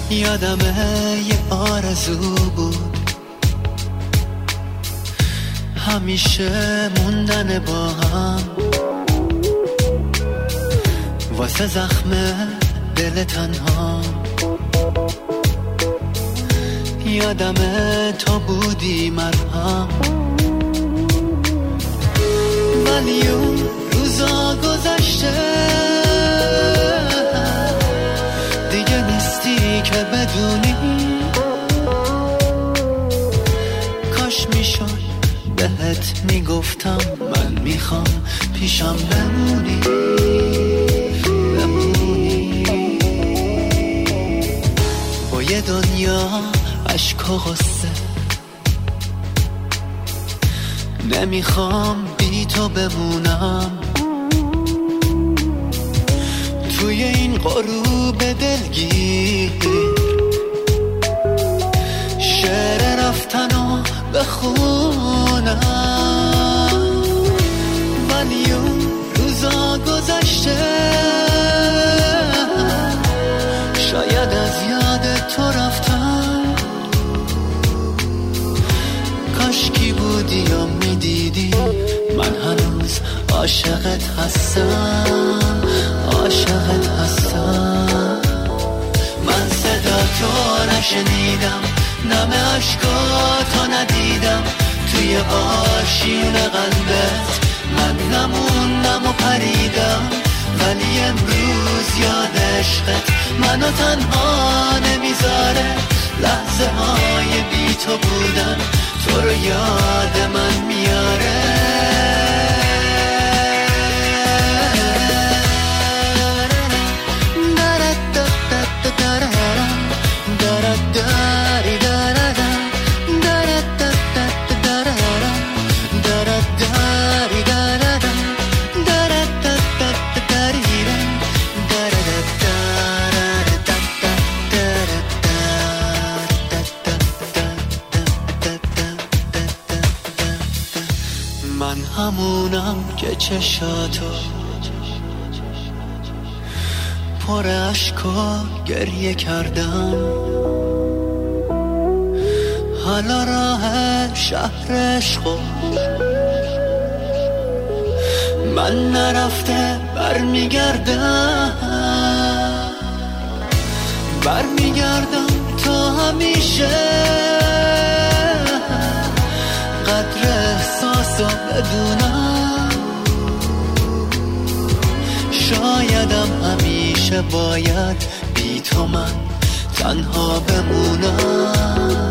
یادمه یه آرزو بود همیشه موندن با هم واسه زخم دل تنها. یادمه تو بودی مرهم ولی اون روزا گذشته دیگه نیستی که بدونی. کاش میشد بهت میگفتم من میخوام پیشم بمونی با یه دنیا عشق و غصه. نمیخوام بی تو بمونم توی این غروب دلگیر. شعر رفتنو بخونم ولی اون روزا گذشته شاید از یاد تو رفتم. کاشکی بودی یا میدیدی من هنوز عاشقت هستم عاشقت هستم. من صدا تو نشنیدم نم عشقاتو ندیدم توی آشیون قلبت من نموندم و پریدم ولی امروز یاد عشقت منو تنها نمیذاره. لحظه های بی تو بودن تو رو یاد من میاره. من همونم که چشاتو پر عشق و گریه کردم. حالا راه شهر عشق من نرفته برمیگردم تا همیشه قدر احساسو بدونم. شایدم همیشه باید بی تو من تنها بمونم.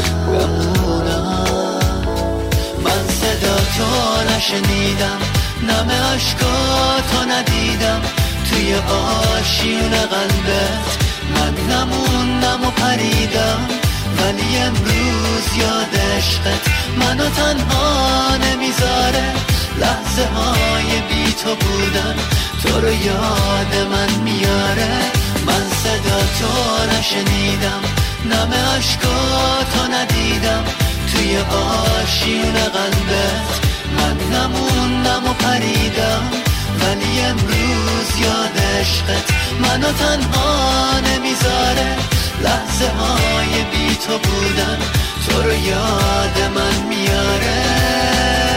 من صدا تو نشنیدم نم عشقاتو ندیدم توی آشیون قلبت من نموندم و پریدم ولی امروز یاد عشقت منو تنها نمیذاره. لحظه های بی تو بودن تو رو یاد من میاره. من صدا تو نشنیدم نم عشقاتو ندیدم توی آشیون قلبت من نموندم و پریدم ولی امروز یاد عشقت منو تنها نمیذاره. لحظه های بی تو بودن تو رو یاد من میاره.